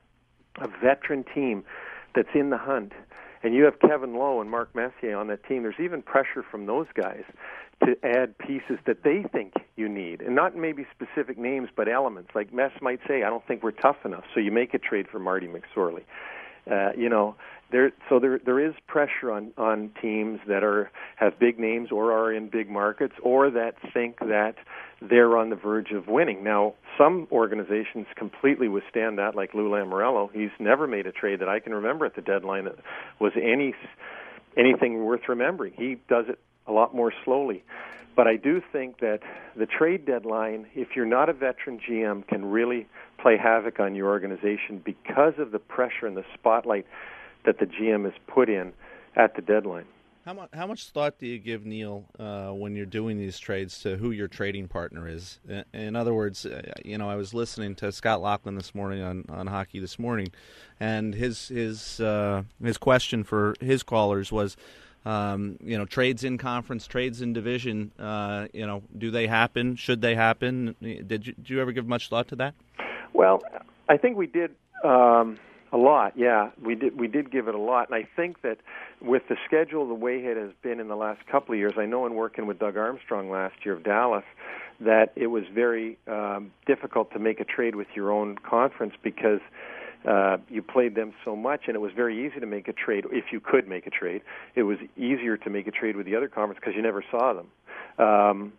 a veteran team that's in the hunt, and you have Kevin Lowe and Mark Messier on that team. There's even pressure from those guys to add pieces that they think you need, and not maybe specific names, but elements. Like Mess might say, I don't think we're tough enough, so you make a trade for Marty McSorley. Uh, you know, there. So there there is pressure on, on teams that are have big names or are in big markets or that think that they're on the verge of winning. Now, some organizations completely withstand that, like Lou Lamoriello. He's never made a trade that I can remember at the deadline that was any anything worth remembering. He does it a lot more slowly. But I do think that the trade deadline, if you're not a veteran G M, can really play havoc on your organization because of the pressure and the spotlight that the G M is put in at the deadline. How much, how much thought do you give, Neil, uh, when you're doing these trades to who your trading partner is? In other words, uh, you know, I was listening to Scott Laughlin this morning on, on Hockey This Morning, and his his uh, his question for his callers was, Um, you know, trades in conference, trades in division, uh, you know, do they happen? Should they happen? Did you, did you ever give much thought to that? Well, I think we did um, a lot, yeah. We did we did give it a lot. And I think that with the schedule the way it has been in the last couple of years, I know in working with Doug Armstrong last year of Dallas, that it was very um, difficult to make a trade with your own conference because Uh, you played them so much, and it was very easy to make a trade. If you could make a trade, it was easier to make a trade with the other conference because you never saw them. Um,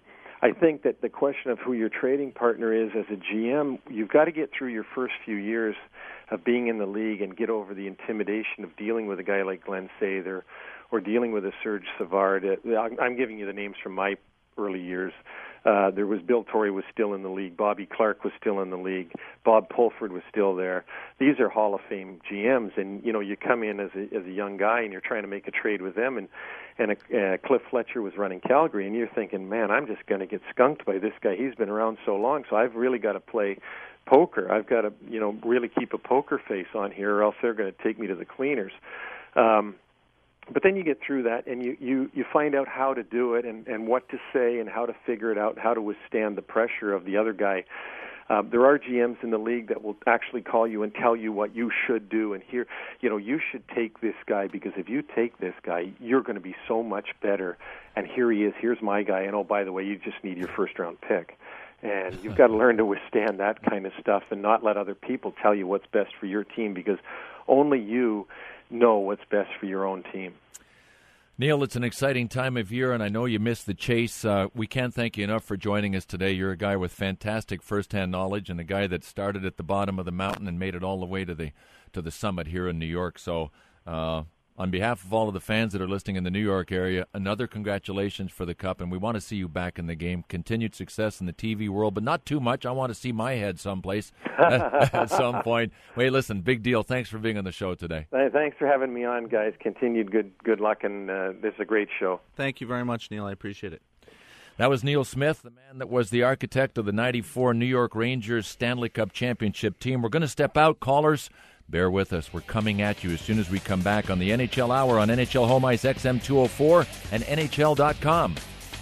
I think that the question of who your trading partner is as a G M, you've got to get through your first few years of being in the league and get over the intimidation of dealing with a guy like Glenn Sather or dealing with a Serge Savard. I'm giving you the names from my early years. Uh, there was Bill Torrey was still in the league. Bobby Clark was still in the league. Bob Pulford was still there. These are Hall of Fame G Ms, and you know you come in as a as a young guy and you're trying to make a trade with them, and and a, uh, Cliff Fletcher was running Calgary, and you're thinking, man, I'm just going to get skunked by this guy. He's been around so long, so I've really got to play poker. I've got to you know really keep a poker face on here, or else they're going to take me to the cleaners. Um, But then you get through that, and you, you, you find out how to do it and, and what to say and how to figure it out, how to withstand the pressure of the other guy. Uh, there are G Ms in the league that will actually call you and tell you what you should do. And here, you know, you should take this guy because if you take this guy, you're going to be so much better. And here he is. Here's my guy. And, oh, by the way, you just need your first-round pick. And you've got to learn to withstand that kind of stuff and not let other people tell you what's best for your team because only you know what's best for your own team. Neil, it's an exciting time of year, and I know you missed the chase. Uh, we can't thank you enough for joining us today. You're a guy with fantastic first-hand knowledge and a guy that started at the bottom of the mountain and made it all the way to the to the summit here in New York. So uh, on behalf of all of the fans that are listening in the New York area, another congratulations for the Cup, and we want to see you back in the game. Continued success in the T V world, but not too much. I want to see my head someplace at some point. Wait, listen, big deal. Thanks for being on the show today. Thanks for having me on, guys. Continued good good luck, and uh, this is a great show. Thank you very much, Neil. I appreciate it. That was Neil Smith, the man that was the architect of the ninety-four New York Rangers Stanley Cup championship team. We're going to step out. Callers, bear with us. We're coming at you as soon as we come back on the N H L Hour on N H L Home Ice X M two oh four and N H L dot com.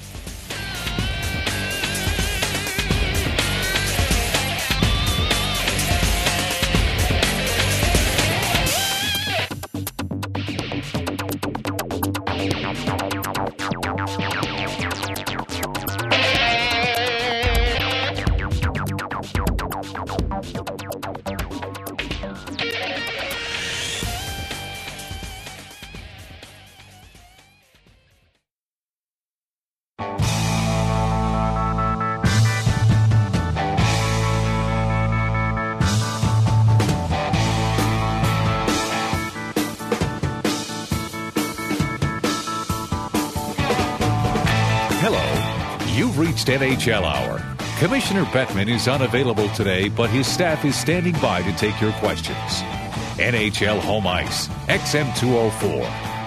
You've reached N H L Hour. Commissioner Bettman is unavailable today, but his staff is standing by to take your questions. N H L Home Ice, X M two oh four.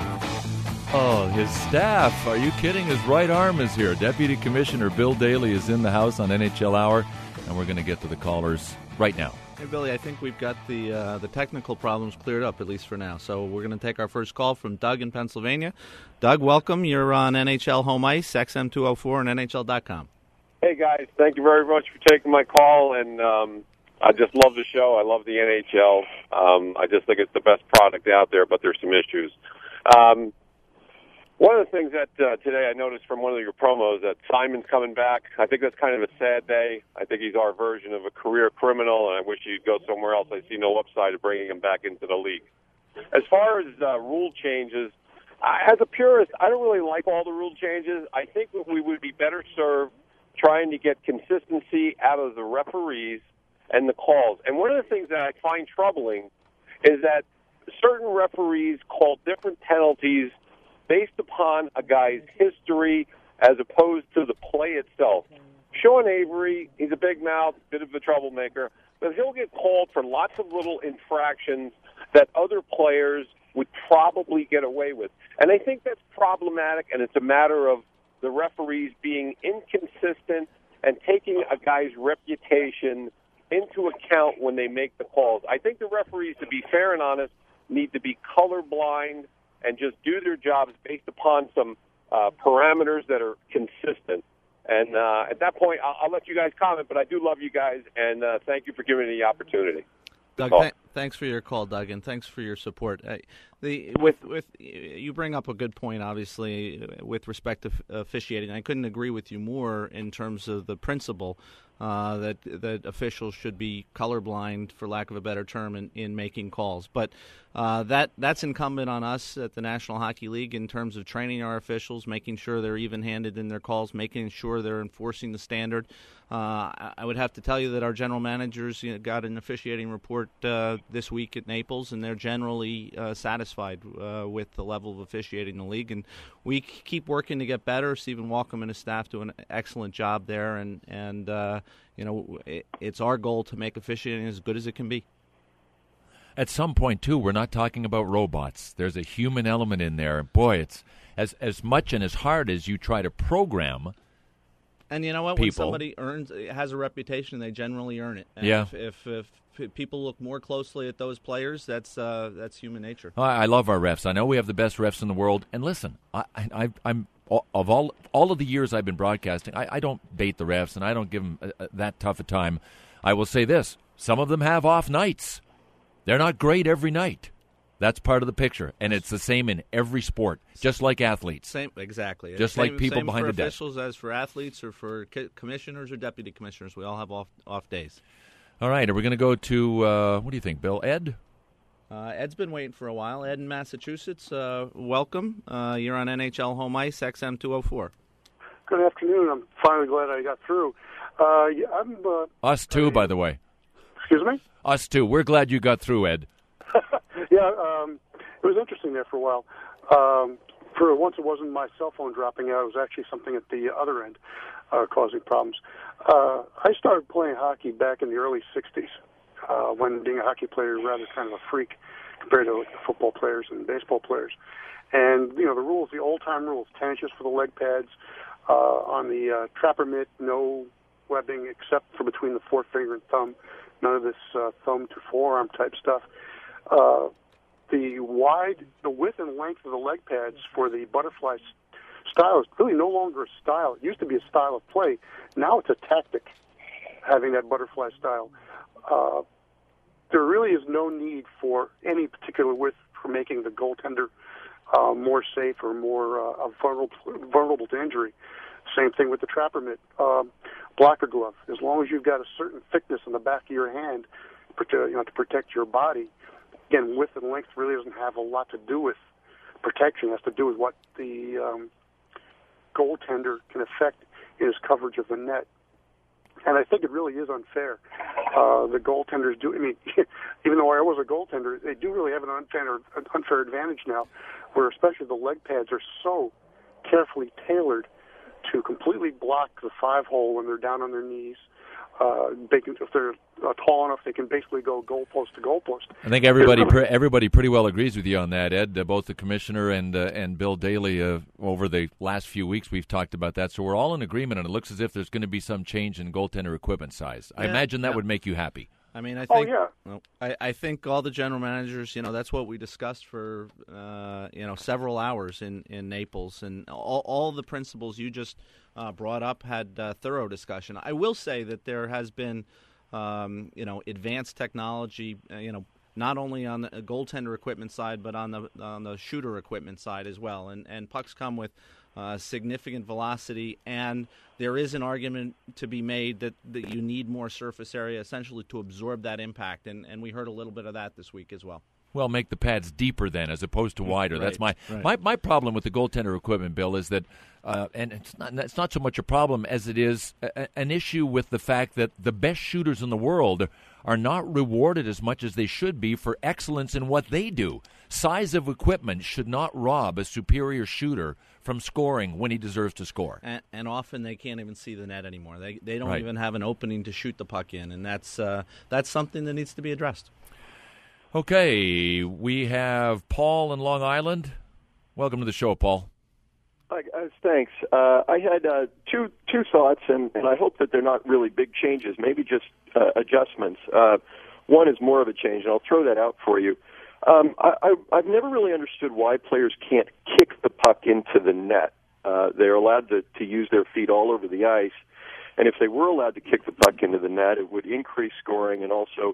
Oh, his staff. Are you kidding? His right arm is here. Deputy Commissioner Bill Daly is in the house on N H L Hour, and we're going to get to the callers right now. Hey, Billy, I think we've got the uh, the technical problems cleared up, at least for now. So we're going to take our first call from Doug in Pennsylvania. Doug, welcome. You're on N H L Home Ice, X M two oh four, and N H L dot com. Hey, guys. Thank you very much for taking my call, and um, I just love the show. I love the N H L. Um, I just think it's the best product out there, but there's some issues. Um, one of the things that uh, today I noticed from one of your promos that Simon's coming back. I think that's kind of a sad day. I think he's our version of a career criminal, and I wish he'd go somewhere else. I see no upside of bringing him back into the league. As far as uh, rule changes, I, as a purist, I don't really like all the rule changes. I think that we would be better served trying to get consistency out of the referees and the calls. And one of the things that I find troubling is that certain referees call different penalties based upon a guy's history as opposed to the play itself. Sean Avery, he's a big mouth, bit of a troublemaker, but he'll get called for lots of little infractions that other players would probably get away with. And I think that's problematic, and it's a matter of the referees being inconsistent and taking a guy's reputation into account when they make the calls. I think the referees, to be fair and honest, need to be colorblind and just do their jobs based upon some uh, parameters that are consistent. And uh, at that point, I'll, I'll let you guys comment, but I do love you guys, and uh, thank you for giving me the opportunity. Doug, th- Thanks for your call, Doug, and thanks for your support. Uh, the with with you bring up a good point, obviously, with respect to officiating. I couldn't agree with you more in terms of the principle uh, that that officials should be colorblind, for lack of a better term, in, in making calls. But uh, that that's incumbent on us at the National Hockey League in terms of training our officials, making sure they're even-handed in their calls, making sure they're enforcing the standard. Uh, I would have to tell you that our general managers you know, got an officiating report uh, this week at Naples, and they're generally uh, satisfied uh, with the level of officiating in the league. And we keep working to get better. Stephen Walcom and his staff do an excellent job there, and and uh, you know it, it's our goal to make officiating as good as it can be. At some point, too, we're not talking about robots. There's a human element in there. Boy, it's as as much and as hard as you try to program. And you know what? People. When somebody earns has a reputation, they generally earn it. And yeah. If, if if people look more closely at those players, that's uh, that's human nature. I, I love our refs. I know we have the best refs in the world. And listen, I, I, I'm of all all of the years I've been broadcasting, I, I don't bait the refs and I don't give them a, a, that tough a time. I will say this: some of them have off nights. They're not great every night. That's part of the picture, and it's the same in every sport, just like athletes. Same, exactly. Just same, like people same behind for the desk. officials as for athletes or for co- commissioners or deputy commissioners. We all have off off days. All right, are we going to go to, uh, what do you think, Bill? Ed? Uh, Ed's been waiting for a while. Ed in Massachusetts, uh, welcome. Uh, you're on N H L Home Ice, X M two oh four. Good afternoon. I'm finally glad I got through. Uh, yeah, I'm, uh, Us too, I, by the way. Excuse me? Us too. We're glad you got through, Ed. yeah, um, it was interesting there for a while. Um, for once, it wasn't my cell phone dropping out. It was actually something at the other end uh, causing problems. Uh, I started playing hockey back in the early sixties uh, when being a hockey player was rather kind of a freak compared to like, the football players and baseball players. And, you know, the rules, the old-time rules, ten inches for the leg pads, uh, on the uh, trapper mitt, no webbing except for between the forefinger and thumb, none of this uh, thumb to forearm type stuff. Uh, the wide, the width and length of the leg pads for the butterfly style is really no longer a style. It used to be a style of play. Now it's a tactic, having that butterfly style. Uh, there really is no need for any particular width for making the goaltender uh, more safe or more uh, vulnerable, vulnerable to injury. Same thing with the trapper mitt. Um, blocker glove. As long as you've got a certain thickness in the back of your hand, you know, to protect your body. Again, width and length really doesn't have a lot to do with protection. It has to do with what the um, goaltender can affect in his coverage of the net. And I think it really is unfair. Uh, the goaltenders do, I mean, even though I was a goaltender, they do really have an unfair, unfair advantage now, where especially the leg pads are so carefully tailored to completely block the five hole when they're down on their knees. Uh, they can, if they're uh, tall enough, they can basically go goalpost to goalpost. I think everybody pre- everybody pretty well agrees with you on that, Ed. Uh, both the commissioner and uh, and Bill Daly, uh, over the last few weeks, we've talked about that. So we're all in agreement, and it looks as if there's going to be some change in goaltender equipment size. Yeah, I imagine that yeah. would make you happy. I mean, I think. Oh, yeah. Well, I, I think all the general managers, you know, that's what we discussed for, uh, you know, several hours in, in Naples, and all, all the principles you just uh, brought up had uh, thorough discussion. I will say that there has been, um, you know, advanced technology, uh, you know, not only on the goaltender equipment side, but on the on the shooter equipment side as well, and and pucks come with Uh, significant velocity, and there is an argument to be made that, that you need more surface area essentially to absorb that impact, and, and we heard a little bit of that this week as well. Well, make the pads deeper then as opposed to wider. Right, That's my, right. my my problem with the goaltender equipment, Bill, is that, uh, and it's not it's not so much a problem as it is a, an issue with the fact that the best shooters in the world are not rewarded as much as they should be for excellence in what they do. Size of equipment should not rob a superior shooter from scoring when he deserves to score. And, and often they can't even see the net anymore. They they don't Right. even have an opening to shoot the puck in, and that's uh, that's something that needs to be addressed. Okay, we have Paul in Long Island. Welcome to the show, Paul. Hi, guys. Thanks. Uh, I had uh, two two thoughts, and, and I hope that they're not really big changes, maybe just uh, adjustments. Uh, one is more of a change, and I'll throw that out for you. Um, I, I, I've never really understood why players can't kick the puck into the net. Uh, they're allowed to, to use their feet all over the ice, and if they were allowed to kick the puck into the net, it would increase scoring and also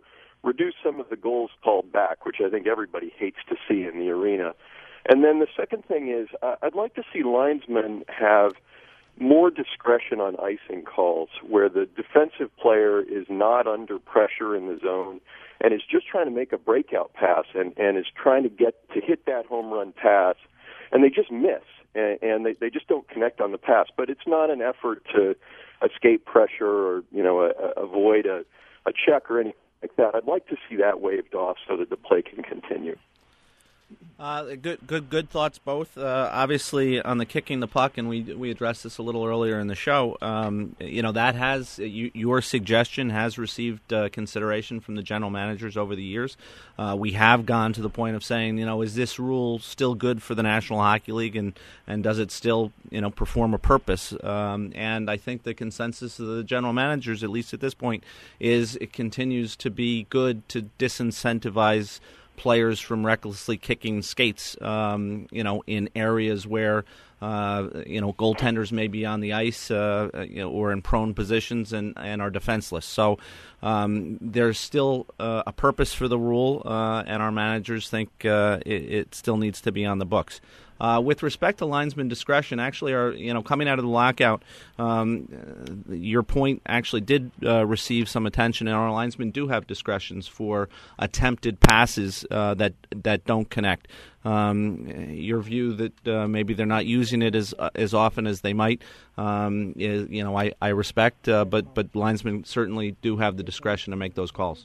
reduce some of the goals called back, which I think everybody hates to see in the arena. And then the second thing is uh, I'd like to see linesmen have more discretion on icing calls where the defensive player is not under pressure in the zone and is just trying to make a breakout pass and, and is trying to get to hit that home run pass, and they just miss, and, and they, they just don't connect on the pass. But it's not an effort to escape pressure or, you know, a, a, avoid a, a check or anything like that. I'd like to see that waved off so that the play can continue. Uh, good, good, good thoughts both. Uh, obviously, on the kicking the puck, and we we addressed this a little earlier in the show. Um, you know that has you, your suggestion has received uh, consideration from the general managers over the years. Uh, we have gone to the point of saying, you know, is this rule still good for the National Hockey League, and, and does it still, you know, perform a purpose? Um, and I think the consensus of the general managers, at least at this point, is it continues to be good to disincentivize players from recklessly kicking skates, um, you know, in areas where, uh, you know, goaltenders may be on the ice, uh, you know, or in prone positions and, and are defenseless. So um, there's still uh, a purpose for the rule, uh, and our managers think uh, it, it still needs to be on the books. Uh, with respect to linesman discretion, actually, are you know coming out of the lockout, um, your point actually did uh, receive some attention, and our linesmen do have discretions for attempted passes uh, that that don't connect. Um, your view that uh, maybe they're not using it as uh, as often as they might, um, is, you know, I I respect, uh, but but linesmen certainly do have the discretion to make those calls.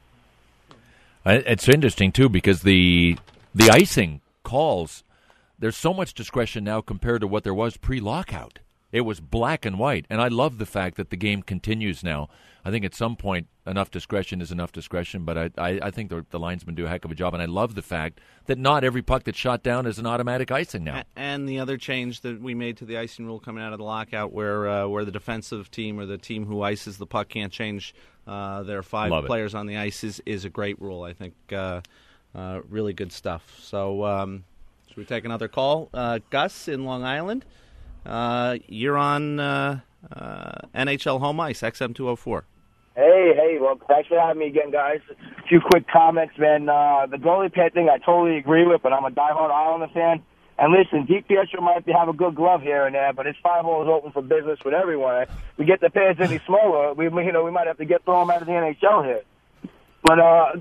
It's interesting too because the the icing calls. There's so much discretion now compared to what there was pre-lockout. It was black and white, and I love the fact that the game continues now. I think at some point enough discretion is enough discretion, but I, I, I think the, the linesmen do a heck of a job, and I love the fact that not every puck that's shot down is an automatic icing now. And the other change that we made to the icing rule coming out of the lockout where uh, where the defensive team or the team who ices the puck can't change uh, their five Love players it. on the ice is, is a great rule. I think uh, uh, really good stuff. So... Um, Should we take another call? Uh, Gus in Long Island, uh, you're on uh, uh, N H L Home Ice, X M two oh four. Hey, hey, well, thanks for having me again, guys. A few quick comments, man. Uh, the goalie pad thing I totally agree with, but I'm a diehard Islander fan. And listen, DiPietro might have a good glove here and there, but his five hole is open for business with everyone. We get the pads any smaller, we you know we might have to get thrown out of the N H L here. But uh,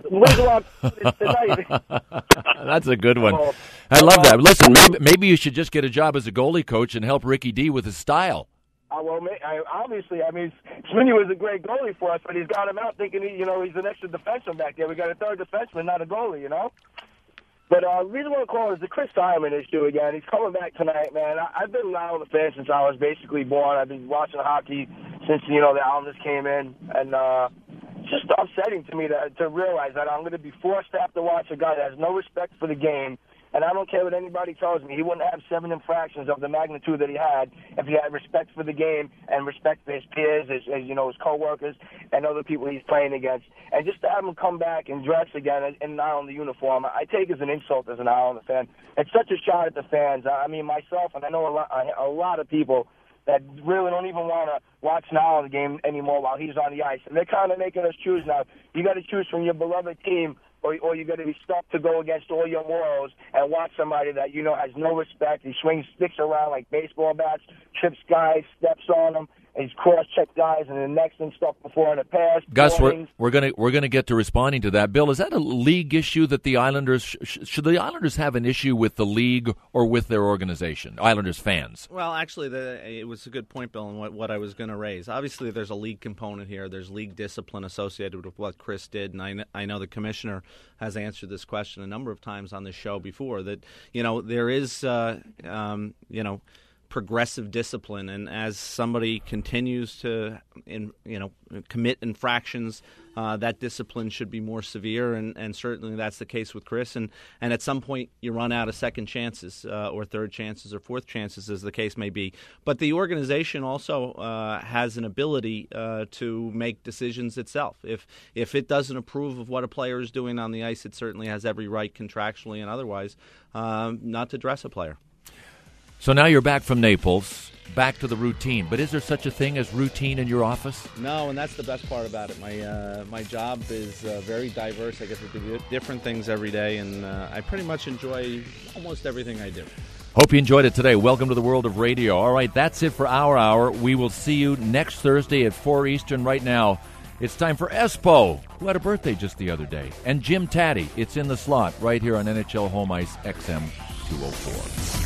tonight. That's a good one. Oh, I love uh, that. Listen, maybe, maybe you should just get a job as a goalie coach and help Ricky D with his style. Uh, well, I, obviously, I mean, Sweeney was a great goalie for us, but he's got him out thinking, he, you know, he's an extra defenseman back there. We got a third defenseman, not a goalie, you know. But uh, the reason I want to call is the Chris Simon issue again. He's coming back tonight, man. I, I've been an Islander fan since I was basically born. I've been watching hockey since, you know, the Islanders came in, and uh, it's just upsetting to me to, to realize that I'm going to be forced to have to watch a guy that has no respect for the game. And I don't care what anybody tells me. He wouldn't have seven infractions of the magnitude that he had if he had respect for the game and respect for his peers, his, his you know, his coworkers, and other people he's playing against. And just to have him come back and dress again in an Islander uniform, I take as an insult as an Islander fan. It's such a shot at the fans. I mean, myself, and I know a lot, a lot of people that really don't even want to watch an Islander game anymore while he's on the ice. And they're kind of making us choose now. You got to choose from your beloved team, or, or you're going to be stuck to go against all your morals and watch somebody that, you know, has no respect. He swings sticks around like baseball bats, trips guys, steps on them, and he's cross-checked guys, and the next thing stuff before in the past. Gus, we're, we're going to we're gonna get to responding to that. Bill, is that a league issue that the Islanders, sh- should the Islanders have an issue with the league or with their organization, Islanders fans? Well, actually, the, it was a good point, Bill, and what, what I was going to raise. Obviously, there's a league component here. There's league discipline associated with what Chris did, and I, kn- I know the commissioner has answered this question a number of times on this show before, that, you know, there is, uh, um, you know, progressive discipline, and as somebody continues to, in, you know, commit infractions, uh, that discipline should be more severe, and, and certainly that's the case with Chris. And, and at some point, you run out of second chances, uh, or third chances, or fourth chances, as the case may be. But the organization also uh, has an ability uh, to make decisions itself. If if it doesn't approve of what a player is doing on the ice, it certainly has every right, contractually and otherwise, um, not to dress a player. So now you're back from Naples, back to the routine. But is there such a thing as routine in your office? No, and that's the best part about it. My uh, my job is uh, very diverse. I get to do different things every day, and uh, I pretty much enjoy almost everything I do. Hope you enjoyed it today. Welcome to the world of radio. All right, that's it for our hour. We will see you next Thursday at four Eastern. Right now, it's time for Espo, who had a birthday just the other day, and Jim Taddy. It's in the slot right here on N H L Home Ice X M two oh four.